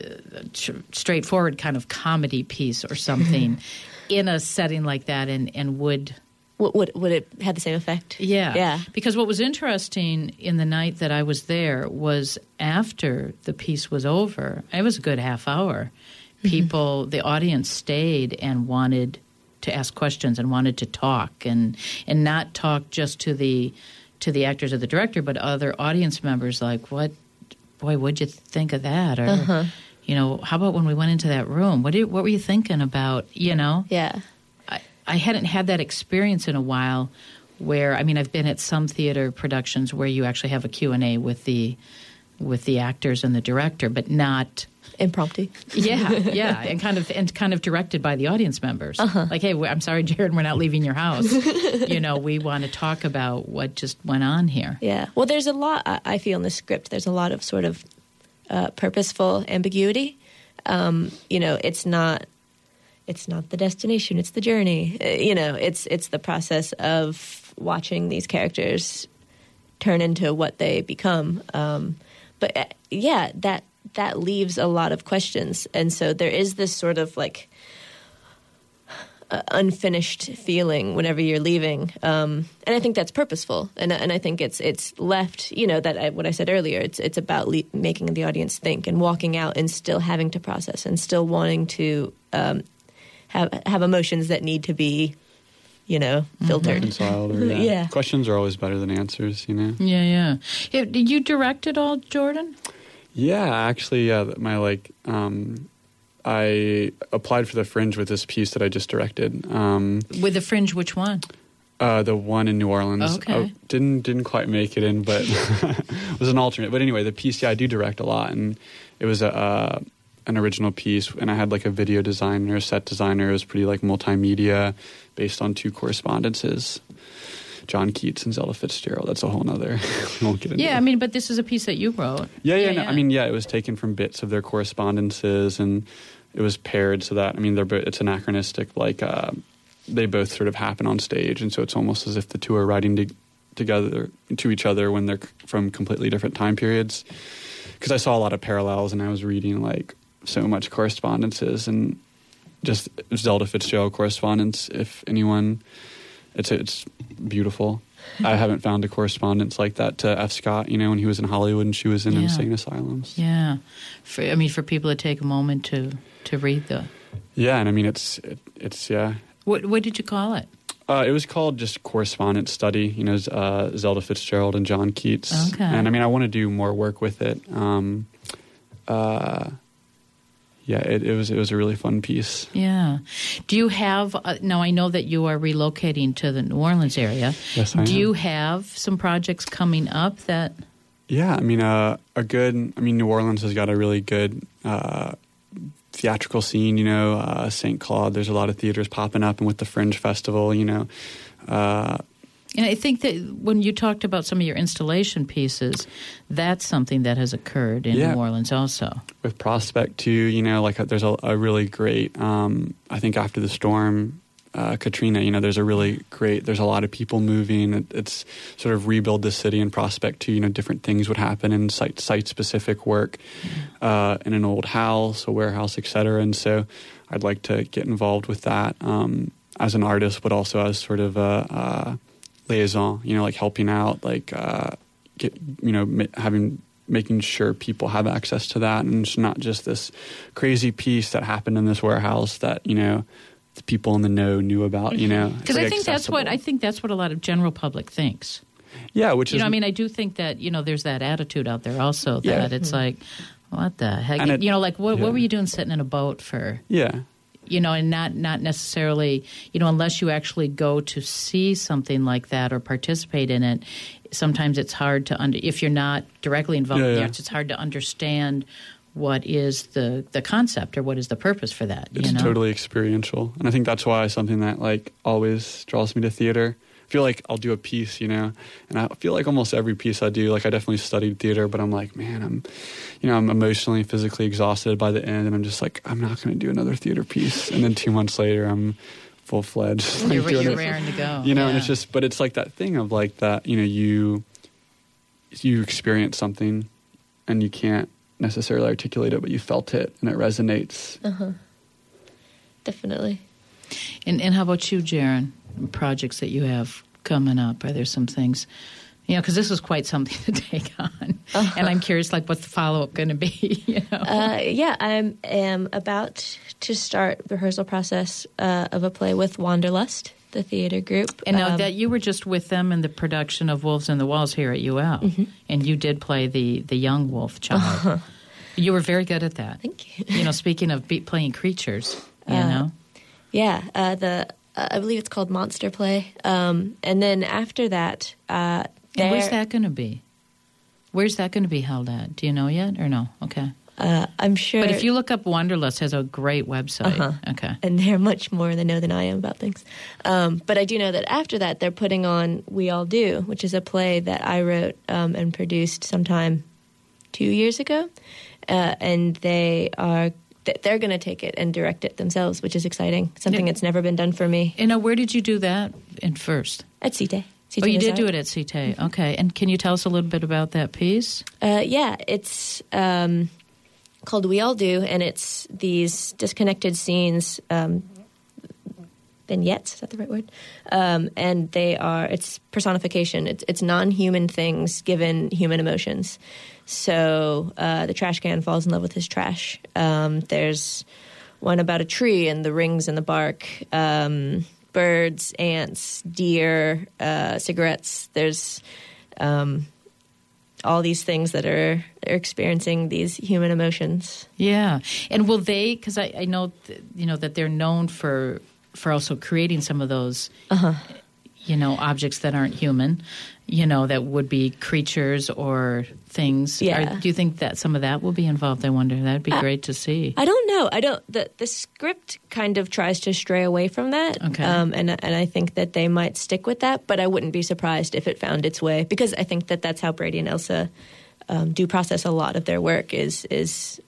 a tr- straightforward kind of comedy piece or something in a setting like that, and and would. Would, would it have the same effect? Yeah. Yeah. Because what was interesting in the night that I was there was after the piece was over, it was a good half hour, people, mm-hmm. the audience stayed and wanted to ask questions and wanted to talk, and and not talk just to the to the actors or the director, but other audience members, like, what, boy, what'd you think of that? Or, uh-huh. you know, how about when we went into that room? What did, what were you thinking about, you know? Yeah. I, I hadn't had that experience in a while where, I mean, I've been at some theater productions where you actually have a Q and A with the with the actors and the director, but not Impromptu. yeah, yeah, and kind of and kind of directed by the audience members. Uh-huh. Like, hey, I'm sorry, Jared, we're not leaving your house. You know, we want to talk about what just went on here. Yeah. Well, there's a lot, I I feel, in the script. There's a lot of sort of uh, purposeful ambiguity. Um, you know, it's not it's not the destination, it's the journey. Uh, you know, it's it's the process of watching these characters turn into what they become. Um, but, uh, yeah, that that leaves a lot of questions. And so there is this sort of like uh, unfinished feeling whenever you're leaving. Um, and I think that's purposeful. And, and I think it's it's left, you know, that I, what I said earlier, it's it's about le- making the audience think and walking out and still having to process and still wanting to um, have have emotions that need to be, you know, filtered. Reconciled or, yeah. Yeah. Questions are always better than answers, you know? Yeah, yeah. yeah. Did you direct it all, Jordan? Yeah, actually, yeah. My like, um, I applied for the Fringe with this piece that I just directed. Um, With the Fringe, which one? uh, the one in New Orleans. Okay. I didn't didn't quite make it in, but it was an alternate. But anyway, the piece, yeah, I do direct a lot, and it was a uh, an original piece, and I had like a video designer, a set designer. It was pretty like multimedia, based on two correspondences. John Keats and Zelda Fitzgerald. That's a whole nother. We won't get into Yeah, it. I mean, but this is a piece that you wrote. Yeah, yeah. Yeah, no, yeah. I mean, yeah, it was taken from bits of their correspondences, and it was paired so that, I mean, they're bo- it's anachronistic. Like, uh, they both sort of happen on stage, and so it's almost as if the two are writing to, together to each other when they're c- from completely different time periods. Because I saw a lot of parallels, and I was reading, like, so much correspondences, and just Zelda Fitzgerald correspondence, if anyone... It's it's beautiful. I haven't found a correspondence like that to F. Scott, you know, when he was in Hollywood and she was in Yeah. insane asylums. Yeah. For, I mean, for people to take a moment to, to read the... Yeah, and I mean, it's, it, it's yeah. What, what did you call it? Uh, it was called just Correspondence Study, you know, uh, Zelda Fitzgerald and John Keats. Okay. And I mean, I want to do more work with it. Um, uh, yeah, it, it was it was a really fun piece. Yeah. Do you have... Uh, now, I know that you are relocating to the New Orleans area. Yes, I Do am. you have some projects coming up that... Yeah, I mean, uh, a good. I mean, New Orleans has got a really good uh, theatrical scene. You know, uh, Saint Claude. There's a lot of theaters popping up, and with the Fringe Festival, you know. Uh, And I think that when you talked about some of your installation pieces, that's something that has occurred in Yeah. New Orleans also. with Prospect too, you know, like there's a, a really great. Um, I think after the storm, uh, Katrina, you know, there's a really great. There's a lot of people moving. It, it's sort of rebuild the city in Prospect too. You know, different things would happen in site site specific work uh, in an old house, a warehouse, et cetera. And so, I'd like to get involved with that um, as an artist, but also as sort of a, a liaison. You know, like helping out, like uh, get you know ma- having. making sure people have access to that, and it's not just this crazy piece that happened in this warehouse that, you know, the people in the know knew about, you know. Because I think that's what I think that's what a lot of general public thinks. Yeah, which You is... know, I mean, I do think that, you know, there's that attitude out there also Yeah. that it's like, what the heck? And it- you know, like, what, yeah. what were you doing sitting in a boat for? Yeah. You know, and not, not necessarily, you know, unless you actually go to see something like that or participate in it, sometimes it's hard to, under, if you're not directly involved Yeah, in the yeah. arts, it's hard to understand what is the, the concept or what is the purpose for that, It's you know? totally experiential. And I think that's why something that, like, always draws me to theater. I feel like I'll do a piece, you know, and I feel like almost every piece I do, like, I definitely studied theater, but I'm like, man, I'm, you know, I'm emotionally, physically exhausted by the end, and I'm just like, I'm not going to do another theater piece. And then two months later, I'm full-fledged. like, You're, doing you're it. raring to go. You know, yeah. and it's just, but it's like that thing of like that, you know, you, you experience something and you can't necessarily articulate it, but you felt it and it resonates. Uh-huh. Definitely. And, and how about you, Jaron? Projects that you have coming up? Are there some things, you know, because this is quite something to take on. Uh-huh. And I'm curious, like, what's the follow-up going to be, you know? Uh, yeah, I am about to start the rehearsal process uh, of a play with Wanderlust, the theater group. And now Um, that you were just with them in the production of Wolves in the Walls here at U L, Mm-hmm. and you did play the, the young wolf child. Uh-huh. You were very good at that. Thank you. You know, speaking of be- playing creatures, you Uh, know? Yeah, uh, the uh, I believe it's called Monster Play. Um, and then after that, uh, And where's there- that going to be? Where's that going to be held at? Do you know yet or no? Okay. uh, I'm sure. But if you look up Wanderlust, has a great website. Uh-huh. Okay. And they're much more they know than I am about things. Um, but I do know that after that, they're putting on We All Do, which is a play that I wrote um, and produced sometime two years ago. Uh, and they are th- they're going to take it and direct it themselves, which is exciting. Something Yeah. that's never been done for me And uh, where did you do that in first? at C T E. Oh, you did do it at C T A. Okay. And can you tell us a little bit about that piece? Uh, yeah, it's um, called We All Do, and it's these disconnected scenes, um, vignettes, is that the right word? Um, and they are, it's personification. It's, it's non-human things given human emotions. So uh, the trash can falls in love with his trash. Um, there's one about a tree and the rings and the bark. Um, birds, ants, deer, uh, cigarettes. There's um, all these things that are, are experiencing these human emotions. Yeah. And will they, because I, I know, th- you know, that they're known for for also creating some of those, Uh-huh. you know, objects that aren't human, you know, that would be creatures or things. Yeah. Are, do you think that some of that will be involved? I wonder. That'd be Uh, great to see. I don't know. I don't. The, the script kind of tries to stray away from that. Okay. Um, and and I think that they might stick with that, but I wouldn't be surprised if it found its way, because I think that that's how Brady and Elsa um, do process a lot of their work is is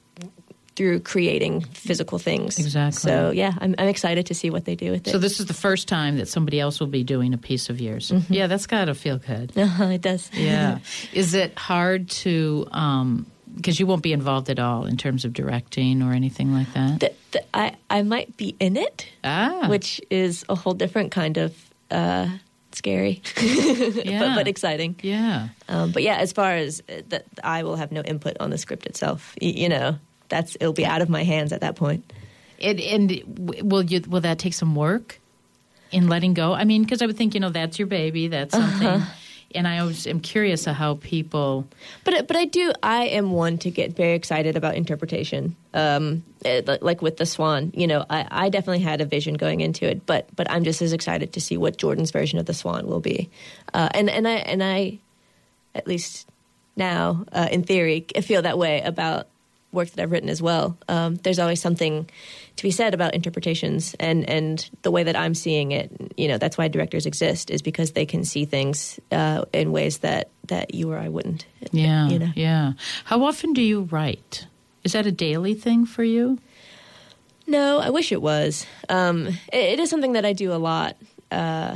through creating physical things. Exactly. So yeah, I'm I'm excited to see what they do with it. So this is the first time that somebody else will be doing a piece of yours. Mm-hmm. Yeah, that's got to feel good. Uh-huh, it does. Yeah. Is it hard to, um, because you won't be involved at all in terms of directing or anything like that? The, the, I I might be in it, ah. which is a whole different kind of uh, scary, yeah. but, but exciting. Yeah. Um, but yeah, as far as uh, that, I will have no input on the script itself. Y- you know, that's it'll be out of my hands at that point. And, and w- will you will that take some work in letting go? I mean, because I would think, you know, that's your baby, that's something. Uh-huh. And I always am curious of how people. But but I do. I am one to get very excited about interpretation. Um, it, like with the Swan, you know, I, I definitely had a vision going into it, but but I'm just as excited to see what Jordan's version of the Swan will be. Uh, and and I and I, at least now, uh, in theory, I feel that way about work that I've written as well. Um, there's always something to be said about interpretations, and, and the way that I'm seeing it, you know, that's why directors exist, is because they can see things uh, in ways that, that you or I wouldn't. Yeah. You know? Yeah. How often do you write? Is that a daily thing for you? No, I wish it was. Um, it, it is something that I do a lot. Uh,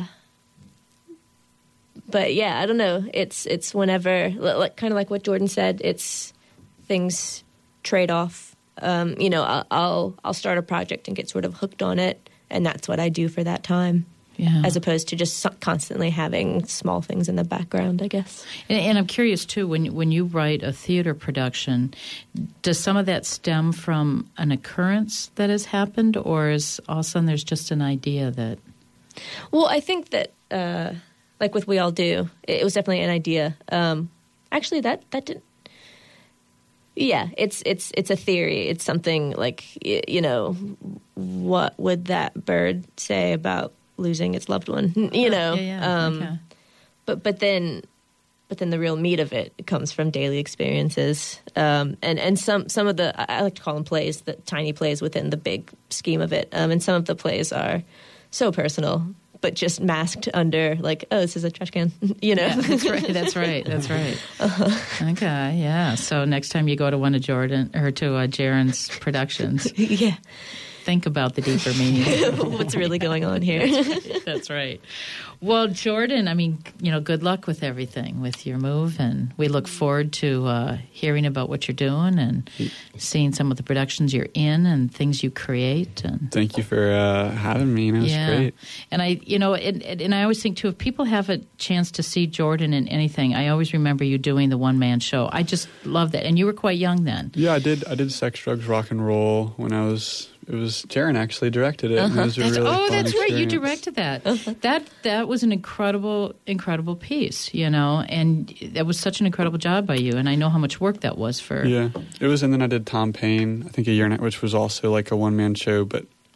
but yeah, I don't know. It's it's whenever, like kind of like what Jordan said. It's things trade off. Um, you know, I'll, I'll I'll start a project and get sort of hooked on it, and that's what I do for that time, Yeah. as opposed to just so- constantly having small things in the background, I guess. And, and I'm curious too, when when you write a theater production, does some of that stem from an occurrence that has happened, or is all of a sudden there's just an idea that? Well, I think that, uh, like with We All Do, it, it was definitely an idea. Um, actually, that that didn't. Yeah, it's it's it's a theory. It's something like, y- you know, what would that bird say about losing its loved one? You know, Yeah, yeah, um, okay. but but then but then the real meat of it comes from daily experiences, um, and and some some of the I I like to call them plays, the tiny plays within the big scheme of it, um, and some of the plays are so personal, but just masked under like, oh, this is a trash can, you know. Yeah, that's right. That's right. That's right. Uh-huh. Okay, yeah. So next time you go to one of Jordan or to uh, Jaron's productions, Yeah, think about the deeper meaning. what's really going on here? That's right. Well, Jordan, I mean, you know, good luck with everything, with your move, and we look forward to uh, hearing about what you're doing and seeing some of the productions you're in and things you create. And Thank you for uh, having me. It was yeah, great. and I, you know, and, and I always think too, if people have a chance to see Jordan in anything, I always remember you doing the one man show. I just love that, and you were quite young then. Yeah, I did. I did Sex, Drugs, Rock and Roll when I was. It was Jaron actually directed it. And it was a That's, really oh, fun that's right. You experience. directed that. That that was an incredible, incredible piece, you know, and that was such an incredible job by you. And I know how much work that was for. Yeah, it was. And then I did Tom Paine. I think a year and a, which was also like a one man show, but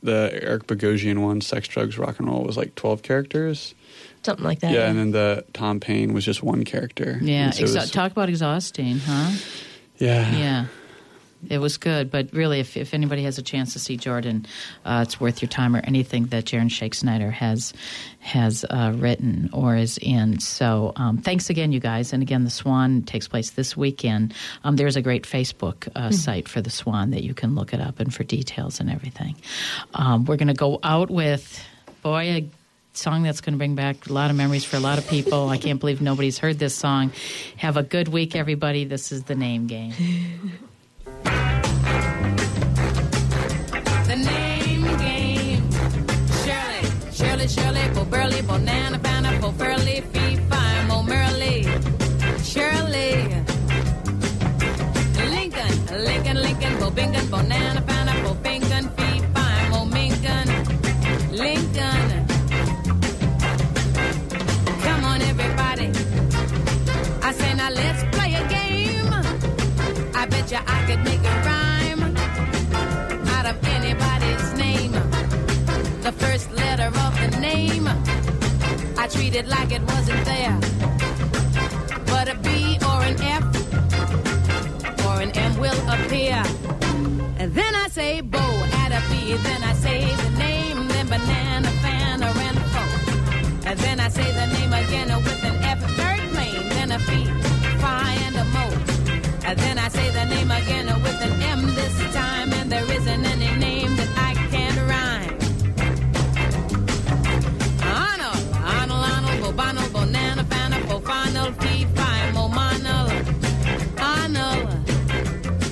the Eric Bogosian one, Sex, Drugs, Rock and Roll, was like twelve characters. Something like that. Yeah, and then the Tom Paine was just one character. Yeah, And so it exa- was- talk about exhausting, huh? yeah. Yeah. It was good, but really, if, if anybody has a chance to see Jordan, uh, it's worth your time, or anything that Jaron Shakespeare has has uh, written or is in. So um, thanks again, you guys. And again, the Swan takes place this weekend. Um, there's a great Facebook uh, mm-hmm. site for the Swan that you can look it up and for details and everything. Um, we're going to go out with, boy, a song that's going to bring back a lot of memories for a lot of people. I can't believe nobody's heard this song. Have a good week, everybody. This is The Name Game. The name game. Shirley, Shirley, Shirley, Bo Burley, Bonana, Banana, Bo Furley, Fee, Fine, Mo Merley. Shirley. Lincoln, Lincoln, Lincoln, Bo Bingon, Bonana, Banana, Bo Bingon, Fee, Fine, Mo Mingon. Lincoln. Come on, everybody. I say, now let's play a game. I bet you I could make a rhyme out of anybody's name. The first letter of the name, I treat it like it wasn't there. But a B or an F or an M will appear.